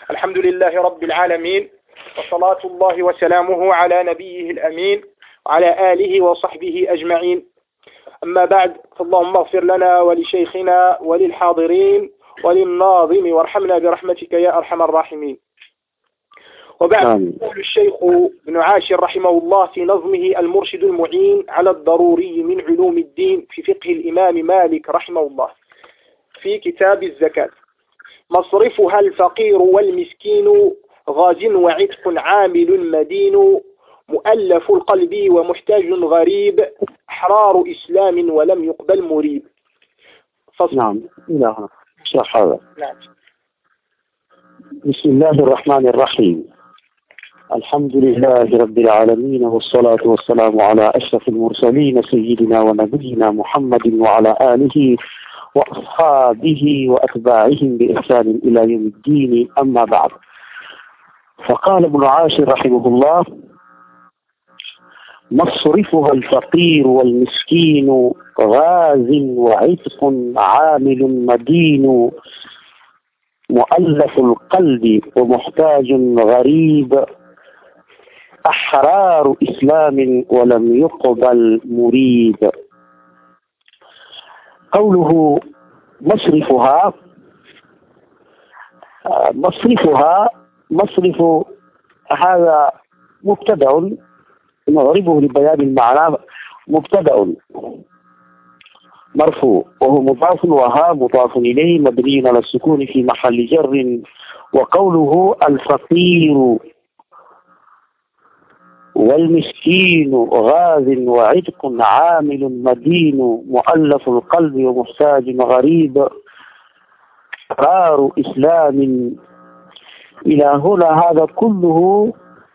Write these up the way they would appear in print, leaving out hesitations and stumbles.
الحمد لله رب العالمين، وصلاة الله وسلامه على نبيه الأمين وعلى آله وصحبه أجمعين. أما بعد، فاللهم اغفر لنا ولشيخنا وللحاضرين وللناظم وارحمنا برحمتك يا أرحم الراحمين. وبعد، يقول الشيخ ابن عاشر رحمه الله في نظمه المرشد المعين على الضروري من علوم الدين في فقه الإمام مالك رحمه الله في كتاب الزكاة: مصرفها الفقير والمسكين، غاز وعتق عامل مدين، مؤلف القلب ومحتاج غريب، أحرار إسلام ولم يقبل مريب. نعم، إلى هنا شرح هذا. نعم. بسم الله الرحمن الرحيم. الحمد لله رب العالمين، والصلاة والسلام على أشرف المرسلين سيدنا ونبينا محمد وعلى آله وأصحابه وأتباعهم بإحسان إلى يوم الدين. أما بعد، فقال ابن عاشر رحمه الله: مصرفها الفقير والمسكين، غاز وعتق عامل مدين، مؤلف القلب ومحتاج غريب، أحرار إسلام ولم يقبل مريب. قوله مصرف هذا مبتدأ نعربه لبيان المعنى. مبتدأ مرفوع وهو مضاف، وها مضاف إليه مبني على السكون في محل جر. وقوله الفقير والمسكين، غاز وعتق عامل مدين، مؤلف القلب ومحتاج غريب، أحرار إسلام. إلى هنا هذا كله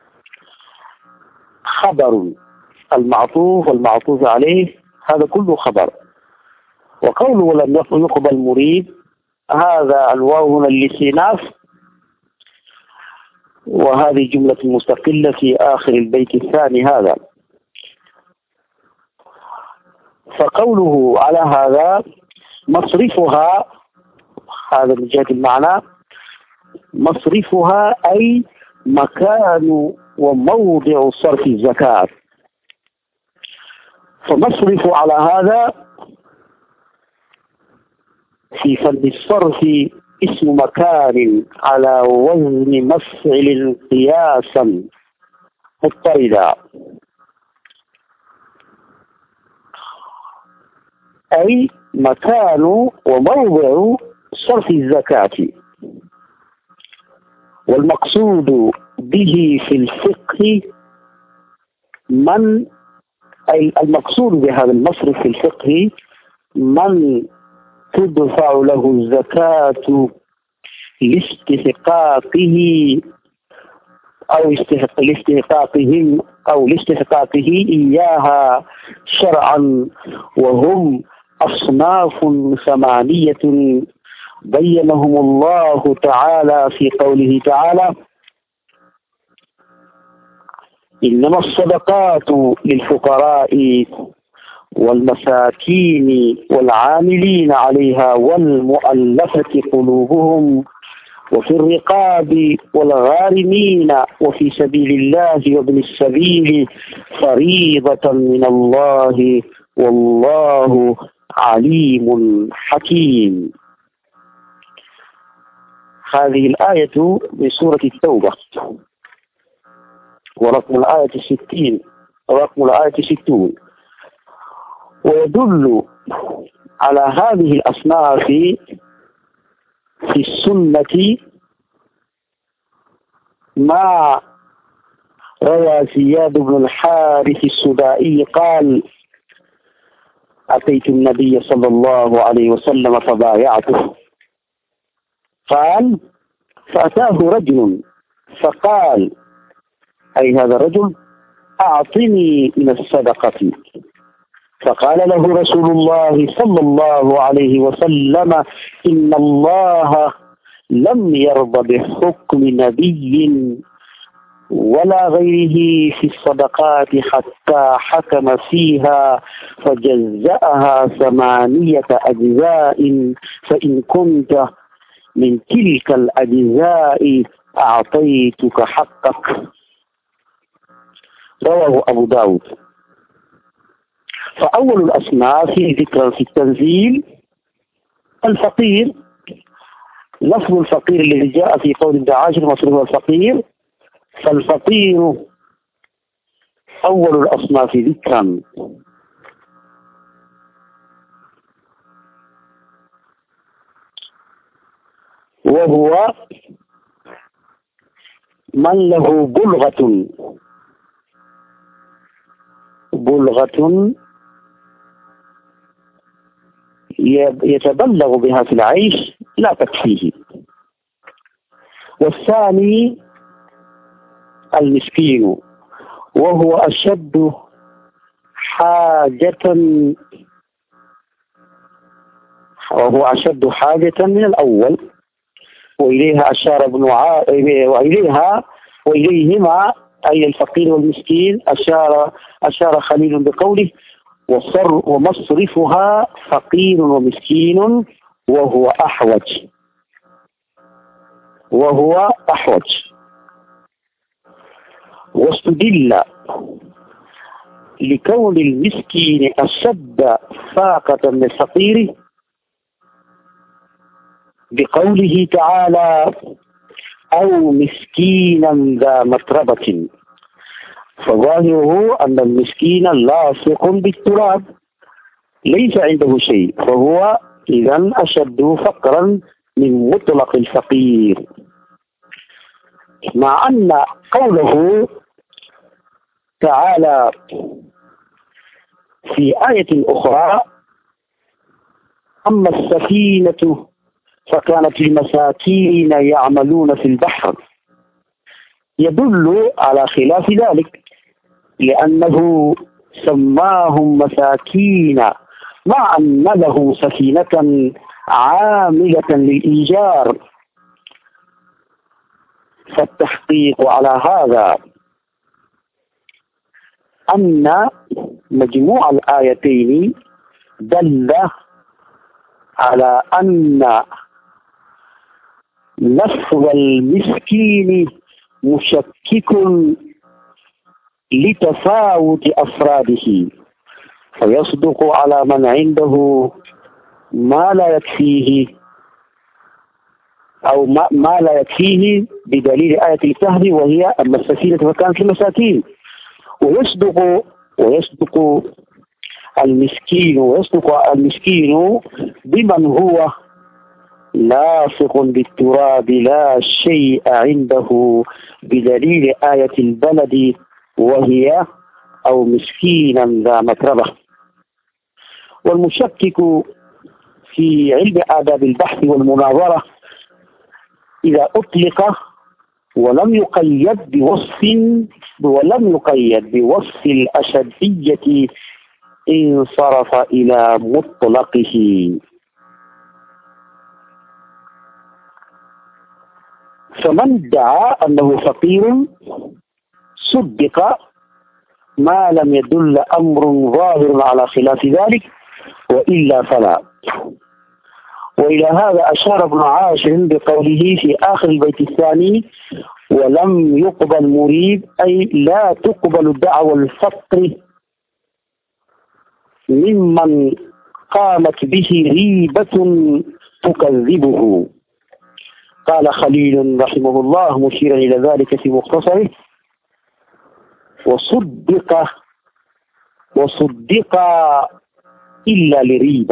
خبر، المعطوف والمعطوف عليه هذا كله خبر. وقوله لم يقبل مريب، هذا الواو هنا للاستئناف، وهذه جملة مستقلة في آخر البيت الثاني هذا. فقوله على هذا مصرفها، هذا من جهة المعنى، مصرفها أي مكان وموضع صرف الزكاة. فمصرف على هذا في فن الصرف اسم مكان على وزن مفعل قياسا مضطردا، أي مكان وموضع صرف الزكاة. والمقصود به في الفقه أي المقصود بهذا المصرف في الفقه من تدفع له الزكاة لاستحقاقه أو لاستحقاقه إياها شرعا، وهم أصناف 8 بينهم الله تعالى في قوله تعالى: إنما الصدقات للفقراء والمساكين والعاملين عليها والمؤلفة قلوبهم وفي الرقاب والغارمين وفي سبيل الله وابن السبيل فريضة من الله والله عليم حكيم. هذه الآية من سورة التوبة، ورقم الآية 60. ويدل على هذه الأصناف في السنة ما روى زياد بن الحارث السدائي قال: أتيت النبي صلى الله عليه وسلم فبايعته، قال: فأتاه رجل فقال، أي هذا الرجل: أعطني من الصدقة. فقال له رسول الله صلى الله عليه وسلم: إن الله لم يرضى بحكم نبي ولا غيره في الصدقات حتى حكم فيها فجزأها 8 أجزاء، فإن كنت من تلك الأجزاء أعطيتك حقك. رواه أبو داود. فأول الأصناف ذكرا في التنزيل الفقير. لفظ الفقير الذي جاء في قول ابن عاشر مصروف الفقير، فالفقير أول الأصناف ذكرا. وهو من له بلغة يتبلغ بها في العيش لا تكفيه. والثاني المسكين، وهو أشد حاجة من الأول. وإليها أشار وإليهما أي الفقير والمسكين أشار خليل بقوله ومصرفها فقير ومسكين وهو أحوج. واستدل لكون المسكين أشد فاقة من الفقير بقوله تعالى أو مسكينا ذا متربة، فظاهره أن المسكين لاصق بالتراب ليس عنده شيء، فهو إذن أشد فقرا من مطلق الفقير. مع أن قوله تعالى في آية أخرى أما السفينة فكانت لمساكين يعملون في البحر يدل على خلاف ذلك، لأنه سماهم مساكين مع أن له سفينة عاملة للإيجار. فالتحقيق على هذا أن مجموع الآيتين دل على أن لفظ المسكين مشكك لتفاوت أفراده، فيصدق على من عنده ما لا يكفيه أو ما لا يكفيه بدليل آية الكهف وهي أما السفينة فكانت للمساكين. ويصدق المسكين بمن هو لاصق بالتراب لا شيء عنده بدليل آية البلد وهي أو مسكينا ذا متربة. والمشكك في علم آداب البحث والمناظرة إذا أطلق ولم يقيد بوصف الأشدية انصرف إلى مطلقه. فمن ادعى أنه فقير صدق ما لم يدل أمر ظاهر على خلاف ذلك، وإلا فلا. وإلى هذا أشار ابن عاشر بقوله في آخر البيت الثاني ولم يقبل مريد، أي لا تقبل دعوى الفقر ممن قامت به ريبة تكذبه. قال خليل رحمه الله مشيرا إلى ذلك في مختصره وصدق إلا لريبة.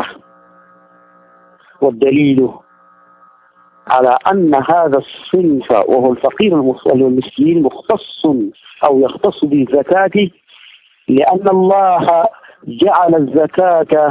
والدليل على أن هذا الصنف وهو الفقير والمسكين مختص أو يختص بالزكاة، لأن الله جعل الزكاة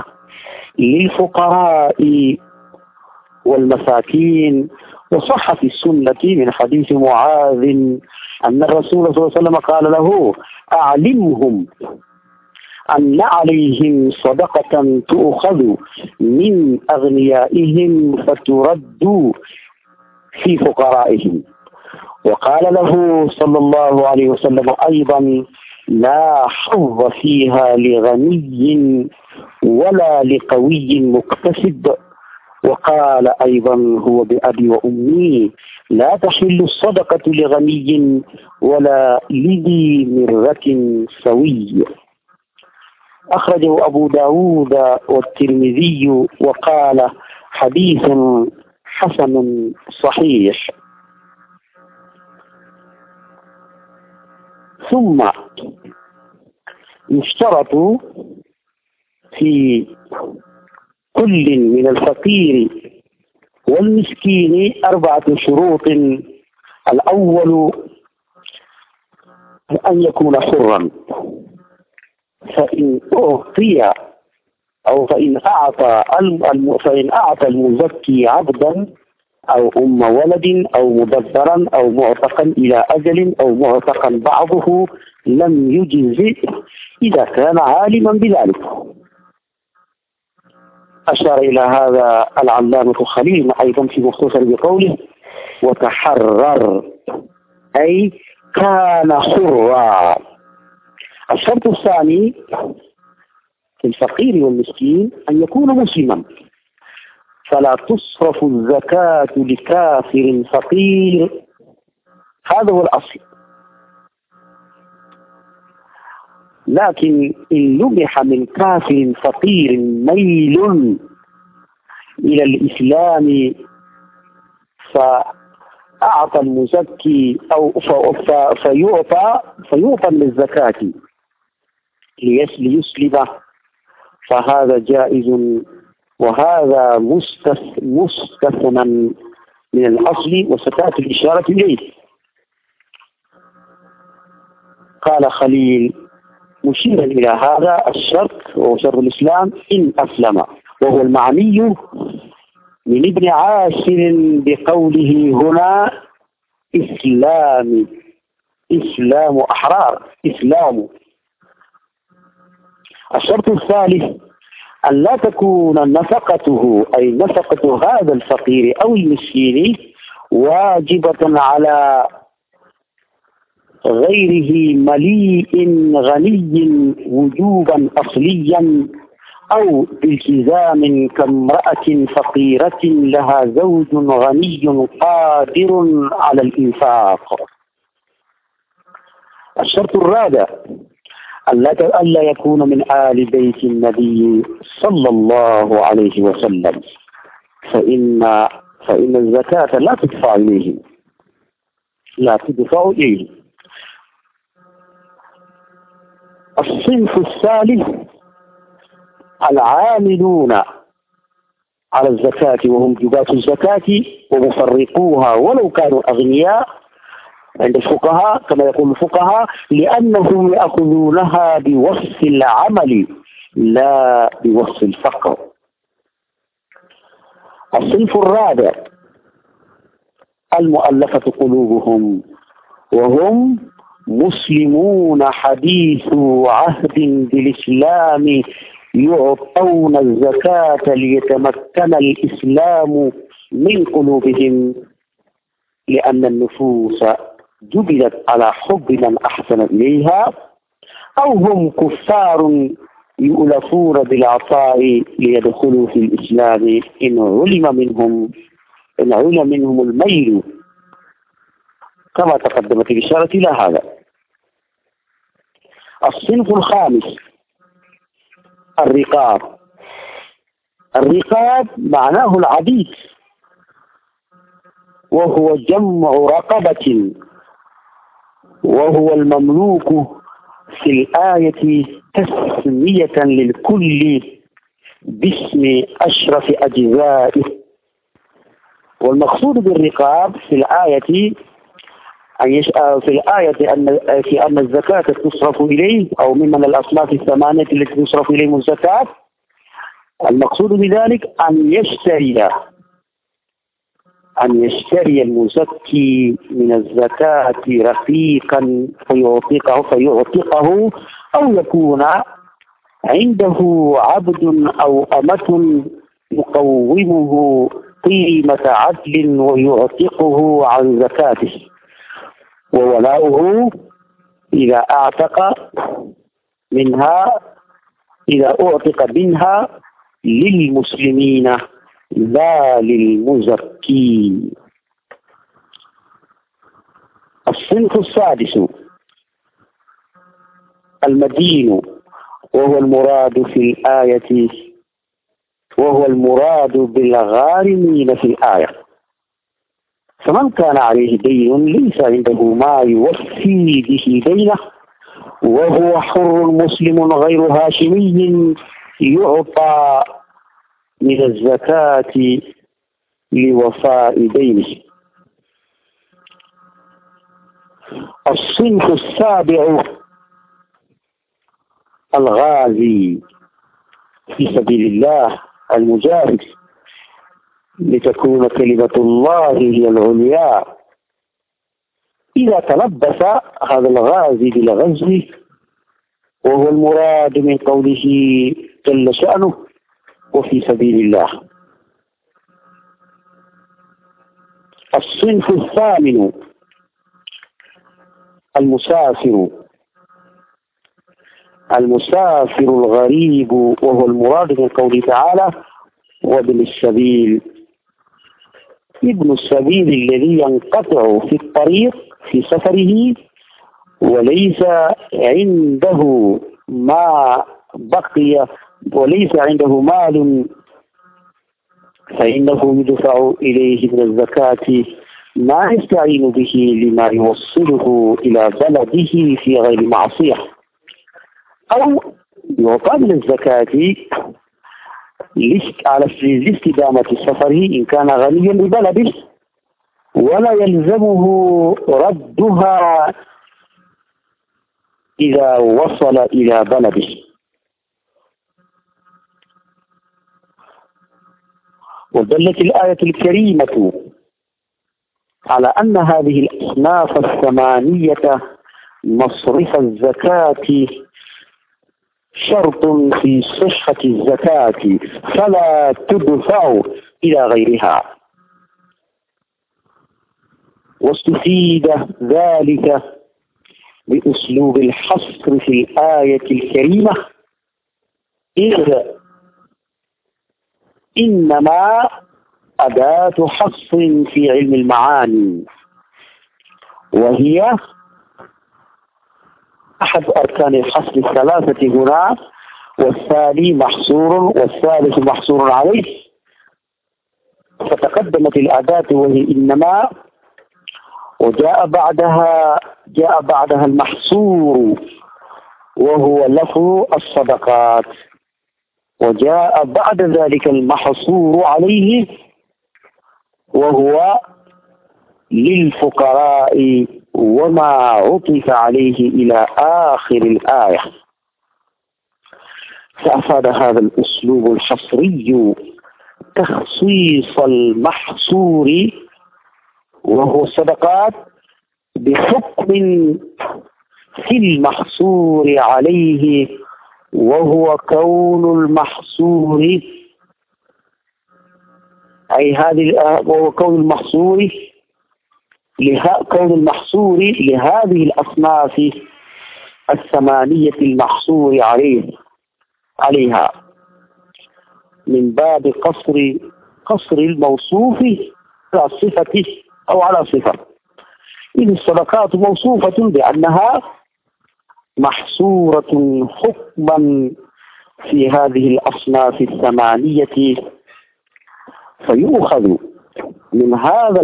للفقراء والمساكين. وصح في السنة من حديث معاذ أن الرسول صلى الله عليه وسلم قال له أعلمهم أن عليهم صدقة تؤخذ من أغنيائهم فترد في فقرائهم. وقال له صلى الله عليه وسلم أيضا لا حظ فيها لغني ولا لقوي مكتسب، وقال أيضا هو بأبي وأمي لا تحل الصدقة لغني ولا لذي مرة سوي. أخرجه أبو داود والترمذي وقال حديث حسن صحيح. ثم يشترط في كل من الفقير والمسكين 4 شروط. الأول أن يكون حرا، فإن أعطي أو فإن أعطى المزكي عبدا أو أم ولد أو مدبرا أو معتقا إلى أجل أو معتقا بعضه لم يجزئ إذا كان عالما بذلك. أشار إلى هذا العلامة خليل أيضا في مختصر بقوله وتحرر، أي كان حرا. الشرط الثاني في الفقير والمسكين أن يكون مسلما، فلا تصرف الزكاة لكافر فقير، هذا هو الأصل. لكن إن لمح من كافر فقير ميل إلى الإسلام فأعطى المزكي أو فيعطى للزكاة ليسلمه، فهذا جائز، وهذا مستثنى من الأصل وستأتي الإشارة إليه. قال خليل مشيرا إلى هذا الشرط وهو شرط الإسلام إن أسلم، وهو المعني من ابن عاشر بقوله هنا إسلام أحرار إسلام. الشرط الثالث أن لا تكون نفقته أي نفقة هذا الفقير أو المسكين واجبة على غيره مليء غني وجوبا أصليا أو بالتزام كامرأة فقيرة لها زوج غني قادر على الإنفاق. الشرط الرابع ألا يكون من آل بيت النبي صلى الله عليه وسلم، فإن الزكاة لا تدفع إليه. الصنف الثالث العاملون على الزكاة وهم جباة الزكاة ومفرقوها ولو كانوا أغنياء عند الفقهاء كما يقول الفقهاء، لأنهم يأخذونها بوصف العمل لا بوصف الفقر. الصنف الرابع المؤلفة قلوبهم وهم مسلمون حديث عهد بالإسلام يعطون الزكاة ليتمكن الإسلام من قلوبهم، لأن النفوس جبلت على حب من أحسن إليها، أو هم كفار يؤلفون بالعطاء ليدخلوا في الإسلام إن علم منهم الميل، كما تقدمت الإشارة إلى هذا. الصنف الخامس الرقاب معناه العبيد، وهو جمع رقبة، وهو المملوك في الآية تسمية للكل باسم أشرف أجزائه. والمقصود بالرقاب في الآية أن الزكاة تصرف إليه، أو ممن الأصناف الثمانية التي تصرف إليهم الزكاة. المقصود بذلك أن يشتري المزكي من الزكاة رقيقا فيعتقه، أو يكون عنده عبد أو أمة يقومه قيمة عدل ويعتقه عن زكاته، وولاؤه إذا أعتق منها للمسلمين لا للمزكي. الصنف السادس المدين، وهو المراد في الآية، وهو المراد بالغارمين في الآية. فمن كان عليه دين ليس عنده ما يوفي به دينه وهو حر مسلم غير هاشمي يعطى من الزكاة لوفاء دينه. الصنف السابع الغازي في سبيل الله المجاهد لتكون كلمة الله هي العليا. إذا تلبس هذا الغازي بالغزو وهو المراد من قوله جل شأنه وفي سبيل الله. الصنف الثامن المسافر الغريب، وهو المراد من قوله تعالى وابن السبيل. ابن السبيل الذي ينقطع في الطريق في سفره وليس عنده ما بقي وليس عنده مال، فإنه يدفع إليه من الزكاة ما يستعين به لما يوصله إلى بلده في غير معصية، أو يعطى من الزكاة على استدامة سفره إن كان غنيا ببلده، ولا يلزمه ردها إذا وصل إلى بلده. ودلت الآية الكريمة على أن هذه الأصناف الثمانية مصرف الزكاة شرط في صحة الزكاة فلا تدفع إلى غيرها. واستفيد ذلك بأسلوب الحصر في الآية الكريمة، إذ إنما أداة حصر في علم المعاني، وهي أحد أركان الحصر الثلاثة هنا، والثاني محصور والثالث محصور عليه. فتقدمت الأداة وهي إنما، وجاء بعدها المحصور وهو لفظ الصدقات، وجاء بعد ذلك المحصور عليه وهو للفقراء وما عطف عليه إلى آخر الآية. فأفاد هذا الأسلوب الحصري تخصيص المحصور وهو الصدقات بحكم في المحصور عليه، وهو كون المحصور وهو كون المحصور لهذه الأصناف الثمانية المحصور عليها من باب قصر الموصوف على صفته أو على صفة. إذ الصدقات موصوفة بأنها محصورة حكما في هذه الأصناف الثمانية، فيؤخذ من هذا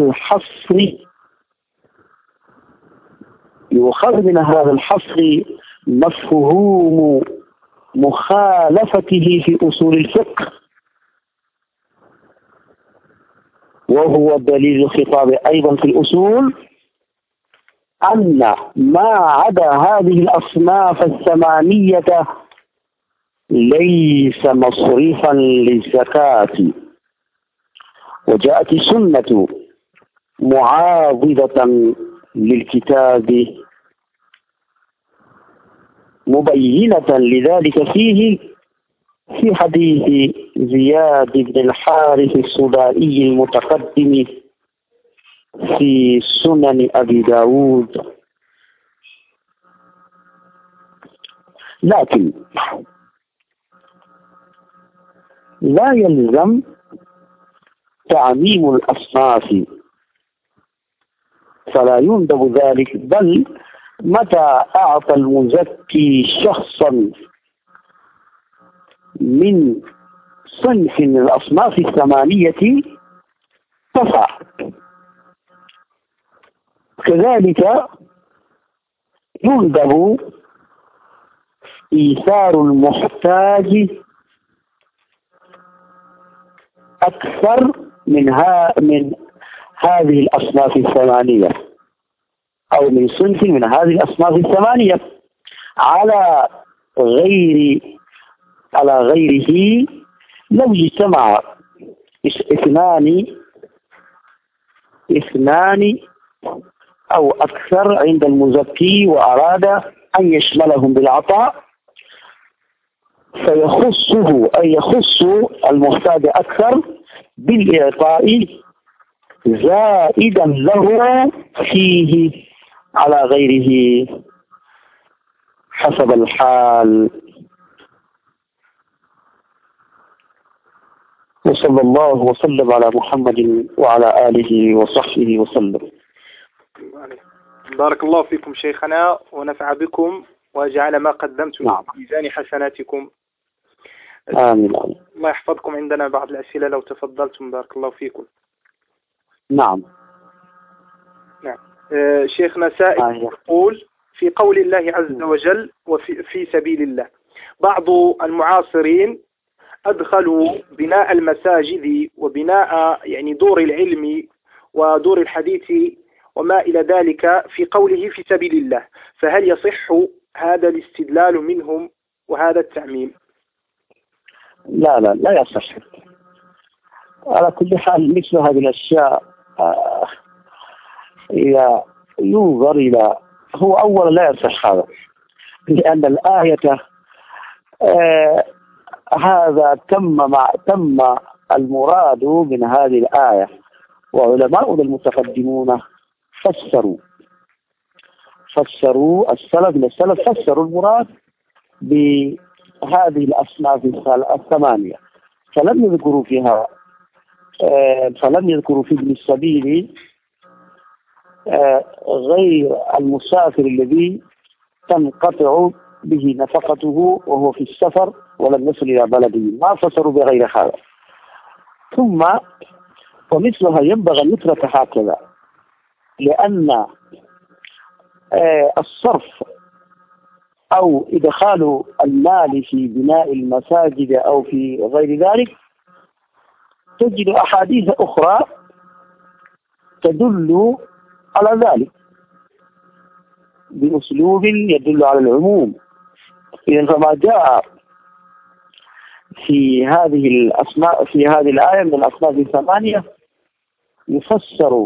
الحصر مفهوم مخالفته في أصول الفقه، وهو دليل الخطاب أيضا في الأصول أن ما عدا هذه الأصناف الثمانية ليس مصرفا للزكاة. وجاءت السنة معاضدة للكتاب مبينة لذلك في حديث زياد بن الحارث السدائي المتقدم في سنن أبي داود. لكن لا يلزم تعميم الأصناف، فلا يندب ذلك، بل متى أعطى المزكي شخصا من صنف من الأصناف الثمانية كفى. كذلك يندب إيثار المحتاج أكثر من هذه الأصناف الثمانية، أو من صنف من هذه الأصناف الثمانية على غيره لو اجتمع اثنان أو أكثر عند المزكي وأراد أن يشملهم بالعطاء، فيخصه أي يخص المحتاج أكثر بالإعطاء زائدا له فيه على غيره حسب الحال. وصلى الله وسلم على محمد وعلى آله وصحبه وسلم. بارك الله فيكم شيخنا ونفع بكم وجعل ما قدمتم في ميزان حسناتكم. آمين. الله يحفظكم. عندنا بعض الأسئلة لو تفضلتم. بارك الله فيكم. نعم. شيخنا سائل يقول في قول الله عز وجل وفي سبيل الله، بعض المعاصرين أدخلوا بناء المساجد وبناء يعني دور العلم ودور الحديث وما إلى ذلك في قوله في سبيل الله، فهل يصح هذا الاستدلال منهم وهذا التعميم؟ لا يصح. على كل حال مثل هذه الأشياء إذا ينظر إلى هو أولا لا يصح هذا، لأن الآية هذا تم المراد من هذه الآية، وعلماؤنا المتقدمون فسروا السلف فسروا المراد بهذه الأصناف الثمانية، فلم يذكروا في ابن السبيل غير المسافر الذي تنقطع به نفقته وهو في السفر ولم يصل إلى بلده، ما فسروا بغير هذا. ثم ومثلها ينبغي أن يترك هكذا، لأن الصرف أو إدخال المال في بناء المساجد أو في غير ذلك تجد أحاديث أخرى تدل على ذلك بأسلوب يدل على العموم. إذن فما جاء في هذه الآية من الأصناف الثمانية تفسر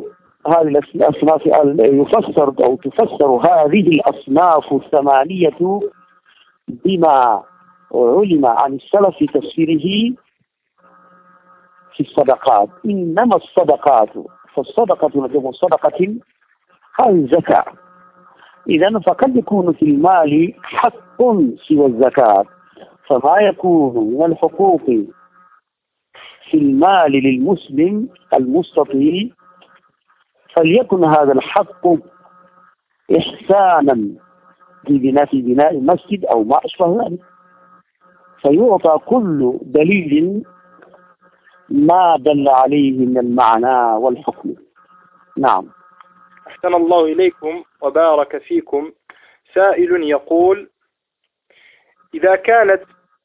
هذه الأصناف الثمانية بما علم عن السلف في تفسيره في الصدقات. إنما الصدقات، فالصدقة جمع صدقة هذه الزكاة. إذن فقد يكون في المال حق سوى الزكاة، فما يكون من الحقوق في المال للمسلم المستطيع فليكن هذا الحق إحسانا في بناء المسجد أو ما أشبه ذلك، فيعطى كل دليل ما دل عليه من المعنى والحكم. نعم. أحسن الله إليكم وبارك فيكم. سائل يقول: إذا كانت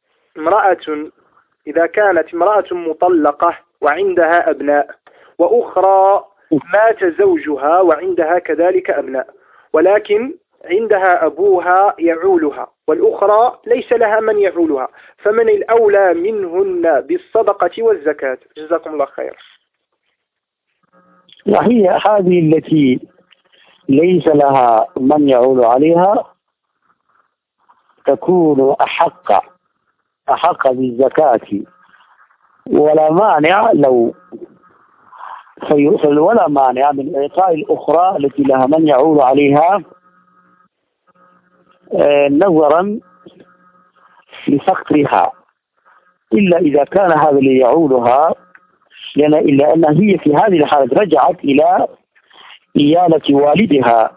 امرأة مطلقة وعندها أبناء، وأخرى مات زوجها وعندها كذلك أبناء، ولكن عندها أبوها يعولها، والأخرى ليس لها من يعولها، فمن الأولى منهن بالصدقة والزكاة؟ جزاكم الله خير. وهي هذه التي ليس لها من يعول عليها تكون أحق بالزكاة، ولا مانع ولا مانع من إعطاء الأخرى التي لها من يعول عليها نظرا لفقرها، إلا إذا كان هذا اللي يعولها إلا أن هي في هذه الحالة رجعت إلى إيالة والدها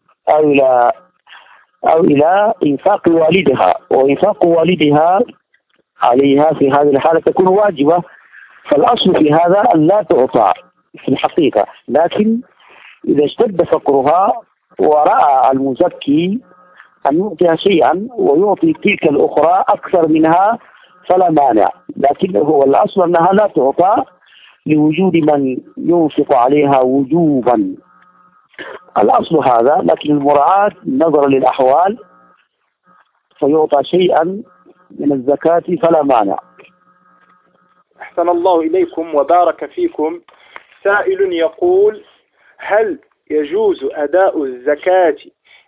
أو إلى إنفاق والدها، وإنفاق والدها عليها في هذه الحالة تكون واجبة. فالأصل في هذا أن لا تعطى في الحقيقة، لكن إذا اشتد فقرها ورأى المزكي أن يعطيها شيئا ويعطي تلك الأخرى أكثر منها فلا مانع، لكن هو الأصل أنها لا تعطى لوجود من ينفق عليها وجوبا. الأصل هذا، لكن المراعاة نظرا للأحوال فيعطى شيئا من الزكاة فلا مانع. أحسن الله إليكم وبارك فيكم. سائل يقول: هل يجوز أداء الزكاة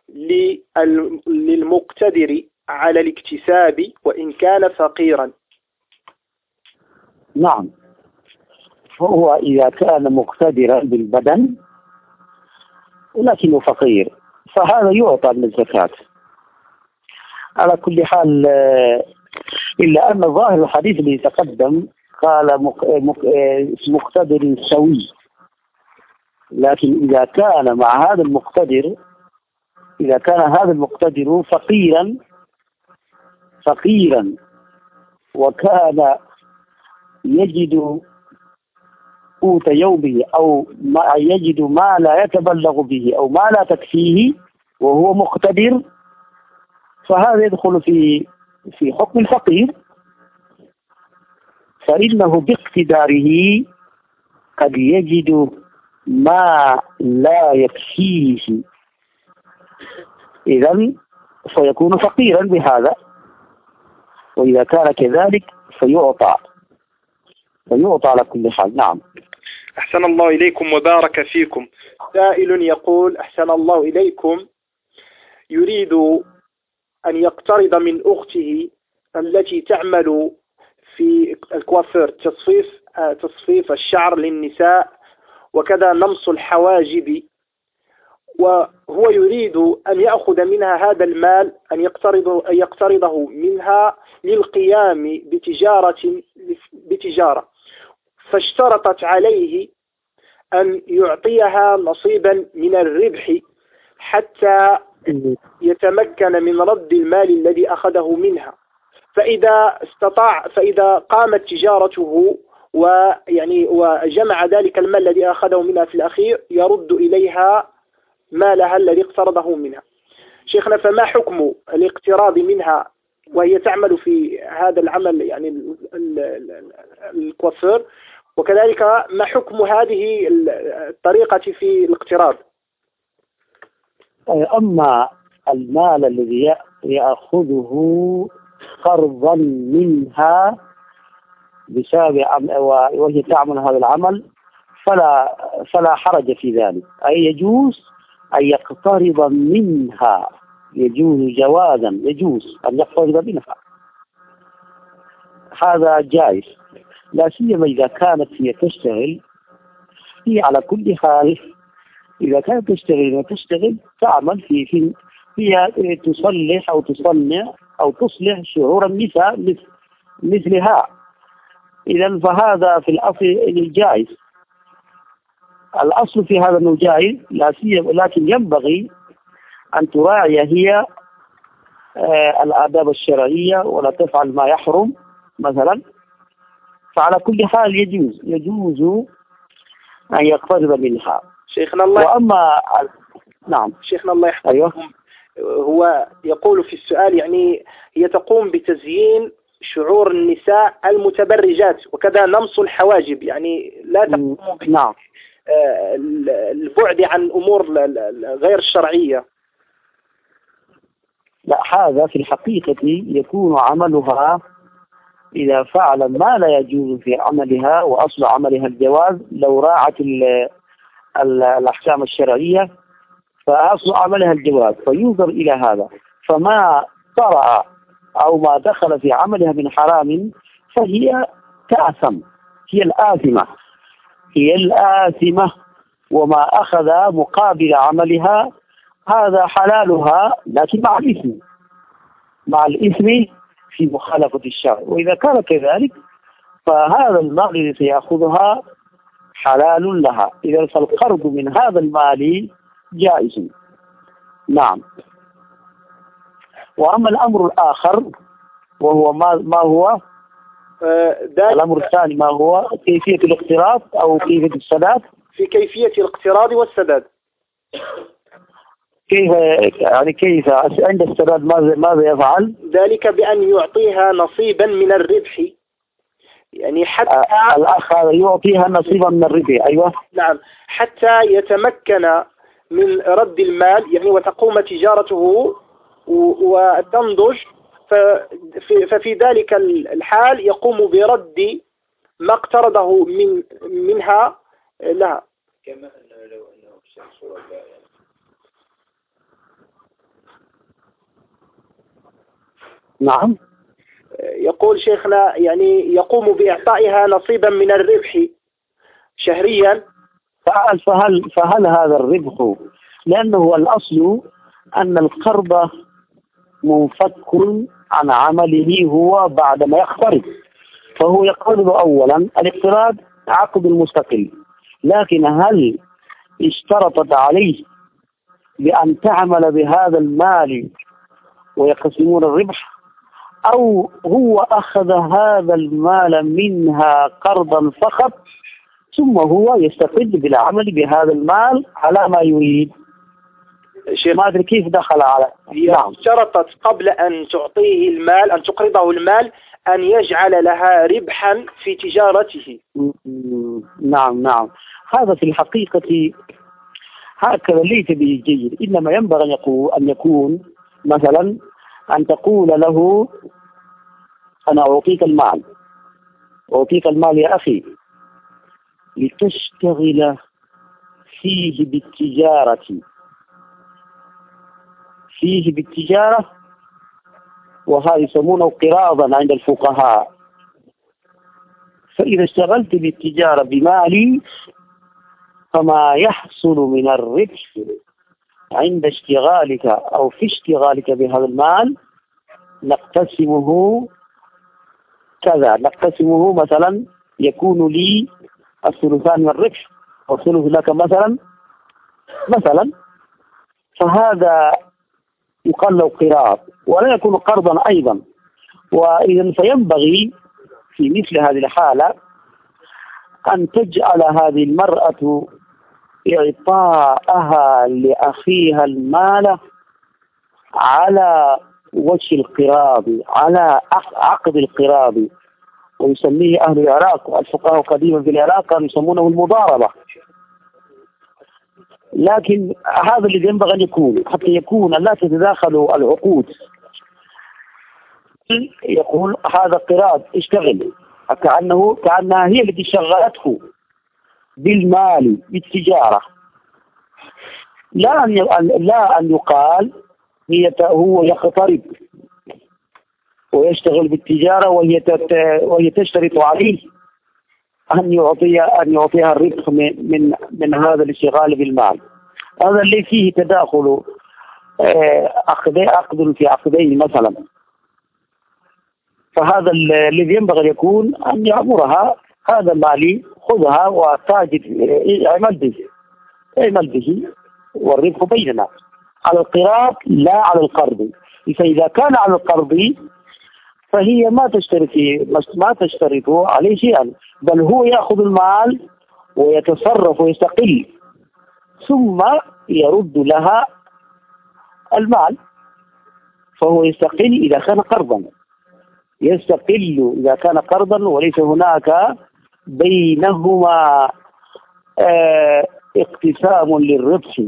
للمقتدر على الاكتساب وإن كان فقيرا؟ نعم، هو إذا كان مقتدرا بالبدن ولكنه فقير فهذا يعطى من الزكاة على كل حال، إلا أن ظاهر الحديث اللي تقدم قال مقتدر سوي، لكن إذا كان مع هذا المقتدر، إذا كان هذا المقتدر فقيرا وكان يجد قوت يومه أو ما يجد ما لا يتبلغ به أو ما لا تكفيه وهو مقتدر، فهذا يدخل في حكم الفقير، فإنه باقتداره قد يجد ما لا يكفيه، إذن فيكون فقيرا بهذا، وإذا كان كذلك فيعطى على كل حال. نعم. أحسن الله إليكم وبارك فيكم. سائل يقول: أحسن الله إليكم، يريد أن يقترض من أخته التي تعمل في الكوافير تصفيف الشعر للنساء وكذا نمص الحواجب، وهو يريد أن يأخذ منها هذا المال، أن يقترضه منها للقيام بتجارة، فاشترطت عليه أن يعطيها نصيبا من الربح حتى يتمكن من رد المال الذي أخذه منها، فإذا قامت تجارته وجمع ذلك المال الذي أخذه منها في الأخير يرد إليها مالها الذي اقترضه منها. شيخنا، فما حكم الاقتراض منها وهي تعمل في هذا العمل الكوافير، وكذلك ما حكم هذه الطريقة في الاقتراض؟ أما المال الذي يأخذه قرضا منها بسبب وهي تعمل هذا العمل فلا حرج في ذلك، أي يجوز أن يقترض منها، يجوز جوازا، يجوز أن يقترض منها، هذا جائز، لا سيما إذا كانت هي تشتغل. هي على كل حال إذا كانت تشتغل تعمل هي تصلح أو تصنع أو تصلح شعور النساء مثلها، إذا فهذا في الأصل الجائز، الأصل في هذا أنه جائز، لا سيما لكن ينبغي أن تراعي هي الآداب الشرعية ولا تفعل ما يحرم مثلا، فعلى كل حال يجوز أن يقترض منها. شيخنا الله وأما نعم شيخنا الله يحفظكم. أيوه. هو يقول في السؤال هي تقوم بتزيين شعور النساء المتبرجات وكذا نمص الحواجب، لا تقوم نعم. البعد عن أمور غير الشرعية. لا، هذا في الحقيقة يكون عملها إذا فعل ما لا يجوز في عملها، وأصل عملها الجواز لو راعت الأحكام الشرعية، فأصل عملها الجواز، فينظر إلى هذا، فما طرأ أو ما دخل في عملها من حرام فهي تأثم، هي الآثمة، وما أخذ مقابل عملها هذا حلالها، لكن مع الإثم في مخالفة الشرع. وإذا كان كذلك فهذا المال الذي سيأخذها حلال لها. إذا فالقرض من هذا المال جائز. نعم. وأما الأمر الآخر وهو ما هو الأمر الثاني، ما هو كيفية الاقتراض أو كيفية السداد؟ في كيفية الاقتراض والسداد. كيف يعني كيف عند السداد ماذا يفعل؟ ذلك بأن يعطيها نصيبا من الربح، يعني حتى الأخ هذا يعطيها نصيبا من الربح. أيوة نعم، حتى يتمكن من رد المال، يعني وتقوم تجارته وتنضج، ففي ذلك الحال يقوم برد ما اقترضه منها لها. كما أنه لو أنه شخص نعم. يقول شيخنا يعني يقوم بإعطائها نصيبا من الربح شهريا. فهل هذا الربح، لأنه الأصل أن القرض منفك عن عمله هو بعد ما يقترض، فهو يقترض أولا. الاقتراض عقد مستقل، لكن هل اشترطت عليه بأن تعمل بهذا المال ويقسمون الربح، أو هو أخذ هذا المال منها قرضا فقط ثم هو يستفيد بالعمل بهذا المال على ما يريد؟ ما أدري كيف دخل على. نعم. اشترطت قبل أن تعطيه المال، أن تقرضه المال، أن يجعل لها ربحا في تجارته. نعم نعم. هذا في الحقيقة هكذا ليس به جيد. إنما ينبغي أن يكون مثلا أن تقول له أنا أعطيك المال يا أخي لتشتغل فيه بالتجارة، وهذا يسمونه قراضا عند الفقهاء. فإذا اشتغلت بالتجارة بمالي فما يحصل من الربح عند اشتغالك أو في اشتغالك بهذا المال نقتسمه كذا، نقتسمه مثلا يكون لي الثلثان من الربح والثلث لك مثلا. فهذا يقال له قراض ولا يكون قرضا أيضا. وإذا فينبغي في مثل هذه الحالة أن تجعل هذه المرأة إعطاءها لأخيها المال على وجه القراض، على عقد القراض، ويسميه أهل العراق الفقهاء قديما في العراق كانوا يسمونه المضاربة. لكن هذا الذي ينبغي أن يكون حتى يكون لا تتداخل العقود. يقول هذا قراض اشتغل، كأنها هي التي شغلته بالمال بالتجارة، لا أن يقال هو يقترض ويشتغل بالتجارة وهي تشترط عليه أن يعطيها الربح من هذا الاشتغال بالمال. هذا اللي فيه تداخل عقد في عقدين مثلا. فهذا الذي ينبغي أن يكون أن يأمرها هذا مالي خذها وتاجر اعمل به والربح بيننا على القراض لا على القرض. فإذا كان على القرض فهي ما تشترط عليه شيئا، بل هو يأخذ المال ويتصرف ويستقل ثم يرد لها المال. فهو يستقل إذا كان قرضا وليس هناك بينهما اقتسام للربح.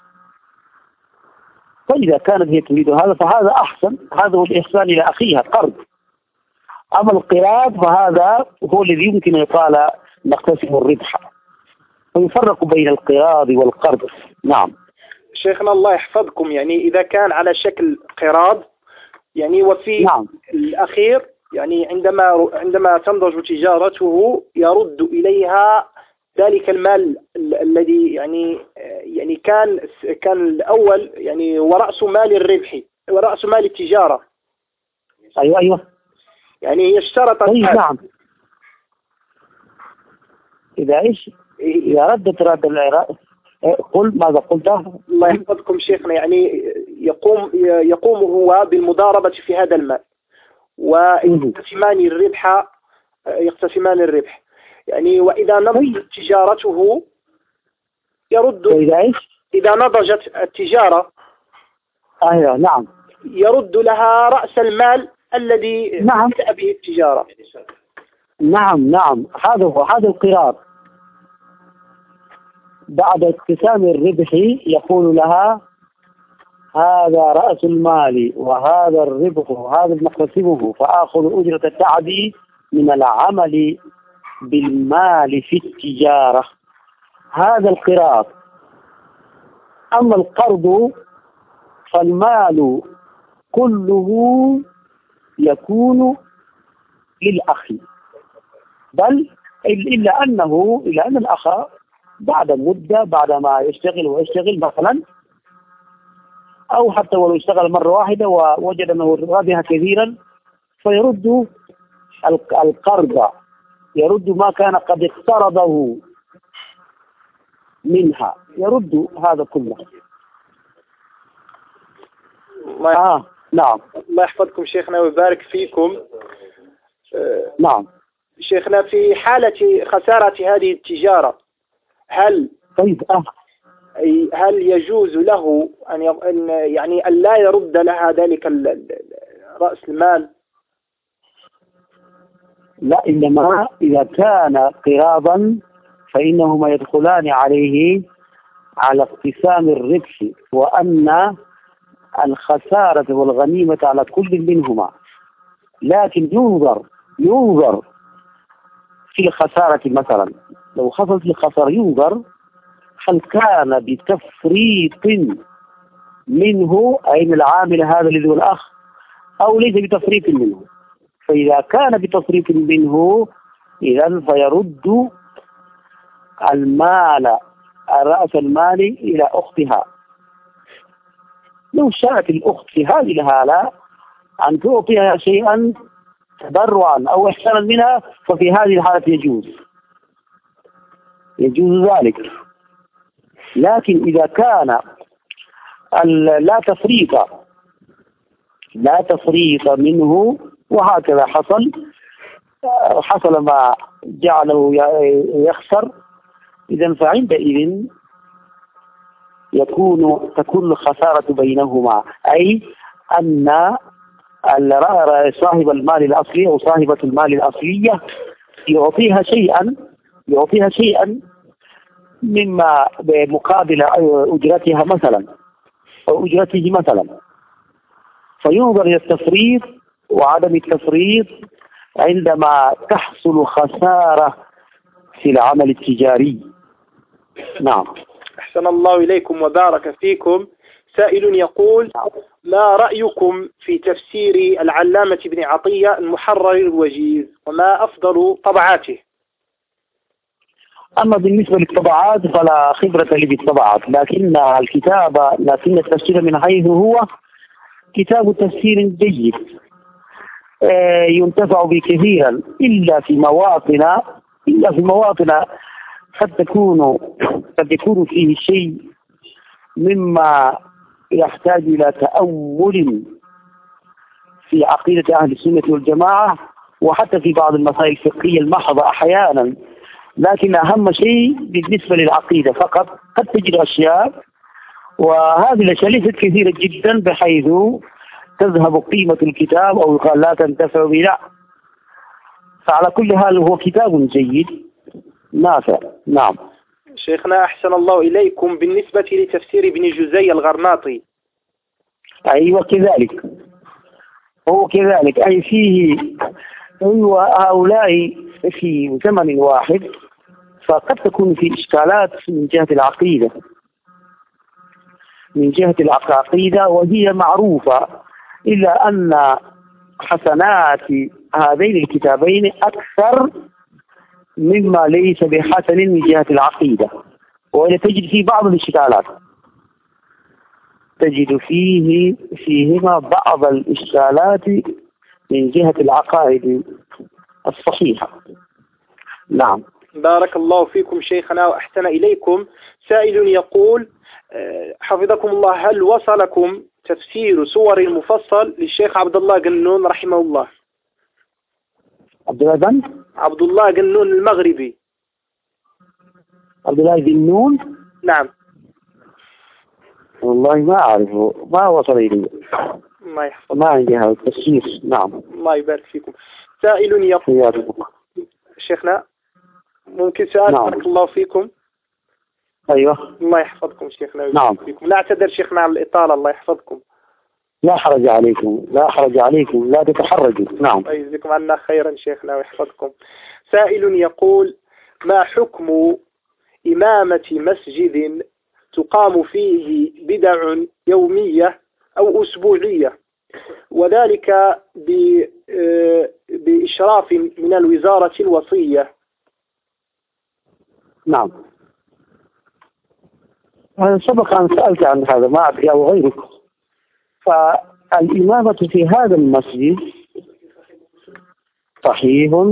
فإذا كانت هي تريد هذا فهذا أحسن، هذا هو الإحسان إلى أخيها قرض. أما القراض فهذا هو الذي يمكن أن يقال نقتسم الربح، ويفرق بين القراض والقرض. نعم شيخنا الله يحفظكم، يعني إذا كان على شكل قراض يعني وفي نعم. الأخير يعني عندما تنضج تجارته يرد إليها ذلك المال الذي يعني كان الأول يعني ورأس مال الربح ورأس مال التجارة. أيوة يعني هي اشترطت نعم. إذا إيش إذا ردت رد قل ماذا قلت؟ الله يحفظكم شيخنا، يعني يقوم هو بالمضاربة في هذا المال يقتسمان الربح يعني، وإذا نضجت تجارته يرد. إذا نضجت التجارة نعم يرد لها رأس المال الذي بدأ به التجارة. نعم هذا القرار. بعد اقتسام الربح يقول لها هذا رأس المال وهذا الربح وهذا نقتسمه، فآخذ أجرة التعدي من العمل بالمال في التجارة. هذا القرار. أما القرض فالمال كله يكون للأخ، بل إلا أن الأخ بعد مدة، بعد ما يشتغل مثلا، أو حتى ولو اشتغل مرة واحدة ووجد أنه ربح كثيرا، فيرد القرض، يرد ما كان قد اقترضه منها، يرد هذا كله. نعم. الله يحفظكم شيخنا ويبارك فيكم. نعم شيخنا، في حالة خسارة هذه التجارة هل يجوز له أن لا يرد لها ذلك رأس المال؟ لا، إنما إذا كان قراضا فإنهما يدخلان عليه على اقتسام الربح، وأن الخسارة والغنيمة على كل منهما، لكن ينظر في الخسارة. مثلا لو حصلت الخسارة ينظر هل كان بتفريط منه، أي من العامل هذا الذي هو الأخ، أو ليس بتفريط منه. فإذا كان بتفريط منه إذن فيرد المال، رأس المال إلى أختها. لو شاءت الأخت في هذه الحالة أن تعطيها شيئا تبرعا أو إحسانا منها، ففي هذه الحالة يجوز ذلك. لكن إذا كان لا تفريط منه، وهكذا حصل ما جعله يخسر، إذن فعندئذ تكون الخسارة بينهما، أي أن صاحب المال الأصلي أو صاحبة المال الأصلية يعطيها شيئا مما بمقابل أجرتها مثلا أو أجرته مثلا. فينظر إلى التفريط وعدم التفريط عندما تحصل خسارة في العمل التجاري. نعم. أحسن الله إليكم وبارك فيكم. سائل يقول: ما رأيكم في تفسير العلامة ابن عطية المحرر الوجيز، وما أفضل طبعاته؟ أما بالنسبة للطبعات فلا خبرة لي بالطبعات، لكن التفسير من حيث هو كتاب تفسير جيد ينتفع به كثيرا، إلا في مواطن قد يكون فيه شيء مما يحتاج إلى تأمل في عقيدة أهل السنة والجماعة، وحتى في بعض المسائل الفقهية المحضة أحيانا. لكن أهم شيء بالنسبة للعقيدة فقط قد تجد أشياء، وهذه الأشياء ليست كثيرة جدا بحيث تذهب قيمة الكتاب أو يقال لا تنتفع به. لا، فعلى كل حال هو كتاب جيد نافع. نعم. شيخنا أحسن الله إليكم، بالنسبة لتفسير ابن جزي الغرناطي. أيوة كذلك، هو كذلك، أي فيه هؤلاء في زمن واحد، فقد تكون في إشكالات من جهة العقيدة وهي معروفة، إلا أن حسنات هذين الكتابين أكثر مما ليس بحسن من جهة العقيدة. وإذا تجد في بعض الإشكالات، تجد فيهما بعض الإشكالات من جهة العقائد الصحيحة. نعم. بارك الله فيكم شيخنا وأحسن إليكم. سائل يقول حفظكم الله، هل وصلكم تفسير سور المفصل للشيخ عبد الله قنون رحمه الله؟ عبد الله قنون المغربي. عبد الله قنون؟ نعم. والله ما أعرفه، ما وصل إلي، ما عندي هذا التفسير. نعم. الله يبارك فيكم. سائل يقول شيخنا ممكن سؤال؟ نعم. بارك الله فيكم. أيوة. الله يحفظكم شيخنا. نعم. فيكم. لا اعتذر شيخنا على الإطالة، الله يحفظكم. لا حرج عليكم، لا حرج عليكم، لا تتحرجوا. نعم. يجزيكم عنا خيرا شيخنا ويحفظكم. سائل يقول ما حكم إمامة مسجد تقام فيه بدع يومية أو أسبوعية، وذلك بإشراف من الوزارة الوصية؟ نعم. أنا سبق أن سألت عن هذا، ما أدري أو غيرك. فالإمامة في هذا المسجد صحيح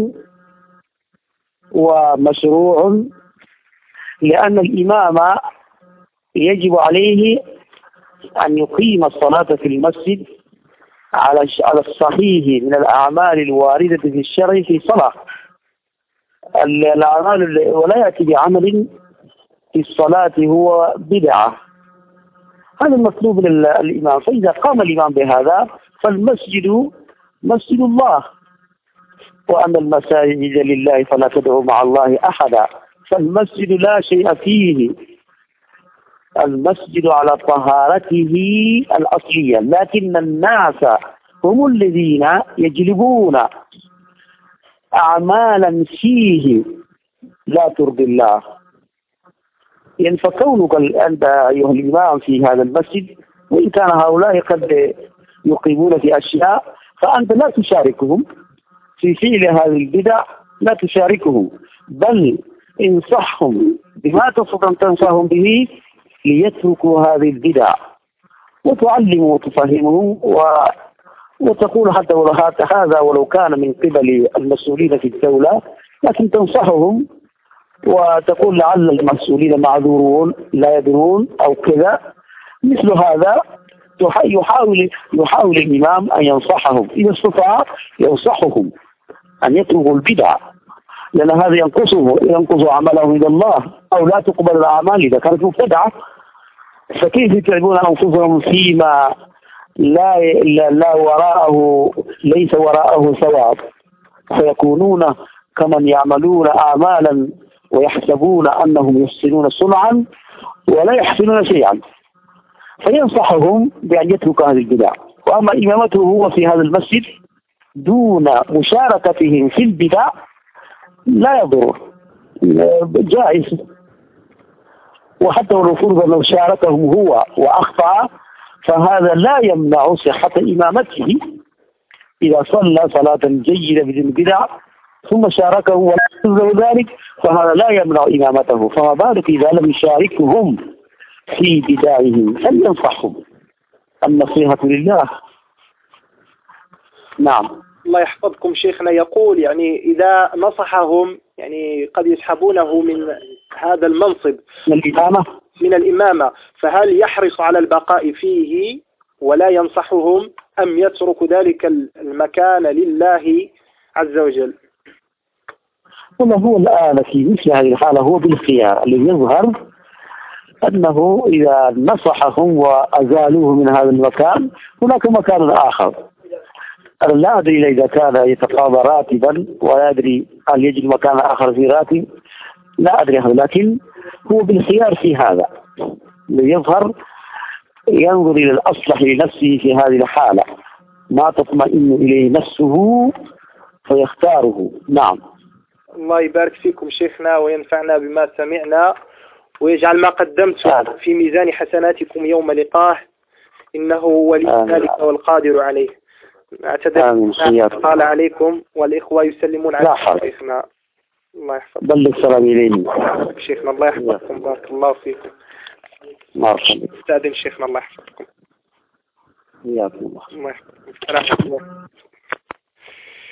ومشروع، لأن الإمام يجب عليه أن يقيم الصلاة في المسجد على الصحيح من الأعمال الواردة في الشرع في صلاة الأعمال، ولا يأتي بعمل في الصلاة هو بدعة. هذا المطلوب للإمام. فإذا قام الإمام بهذا فالمسجد مسجد الله، وأن المساجد لله فلا تدعوا مع الله أحدا. فالمسجد لا شيء فيه، المسجد على طهارته الأصلية، لكن الناس هم الذين يجلبون أعمالا فيه لا ترضي الله. يعني فكونك أنت أيها الإمام في هذا المسجد، وإن كان هؤلاء قد يقيمون في أشياء، فأنت لا تشاركهم في فعل هذه البدع، لا تشاركهم، بل انصحهم بما تستطيع أن تنصحهم به ليتركوا هذه البدع، وتعلموا وتفهمهم وتقول حتى هذا ولو كان من قبل المسؤولين في الدولة، لكن تنصحهم وتقول لعل المسؤولين معذورون لا يدرون أو كذا. مثل هذا يحاول الإمام أن ينصحهم، إذا استطاع ينصحهم أن يتركوا البدع، لأن هذا ينقص عملهم إلى الله، أو لا تقبل الأعمال إذا كانت مبتدعة. فكيف يتعبون أنفسهم فيما لا وراءه، ليس وراءه ثواب، فيكونون كمن يعملون أعمالا ويحسبون أنهم يحسنون صنعا ولا يحسنون شيئا. فينصحهم بأن يتركوا هذه البدع. وأما إمامته هو في هذا المسجد دون مشاركتهم في البدع لا يضر، جائز. وحتى ولو فرض لو شاركهم هو وأخطأ فهذا لا يمنع صحة إمامته. إذا صلى صلاة جيدة بدون بدع ثم شاركه ولا يلزم ذلك فهذا لا يمنع إمامته، فما بالك إذا لم يشاركهم في بدعهم فلينصحهم. النصيحة لله. نعم. الله يحفظكم شيخنا. يقول يعني إذا نصحهم يعني قد يسحبونه من هذا المنصب من الإمامة، فهل يحرص على البقاء فيه ولا ينصحهم، أم يترك ذلك المكان لله عز وجل؟ هو الآن في مثل هذه الحالة هو بالخيار. الذي يظهر أنه إذا نصحهم وأزالوه من هذا المكان هناك مكان آخر. أنا لا أدري إذا كان يتقاضى راتبا، ولا أدري هل يجد مكان آخر في راتب، لا أدري، لكن هو بالخيار في هذا. يظهر ينظر إلى الأصلح لنفسه في هذه الحالة، ما تطمئن إليه نفسه فيختاره. نعم. الله يبارك فيكم شيخنا وينفعنا بما سمعنا، ويجعل ما قدمت في ميزان حسناتكم يوم لقاه، إنه ولي ذلك والقادر عليه. أعتذر قال عليكم والإخوة يسلمون على شيخنا. الله يحفظكم. بلغ السلام إليهم شيخنا. الله يحفظكم. بارك الله فيكم. استاذن شيخنا. الله يحفظكم. الله يحفظكم. السلام عليكم.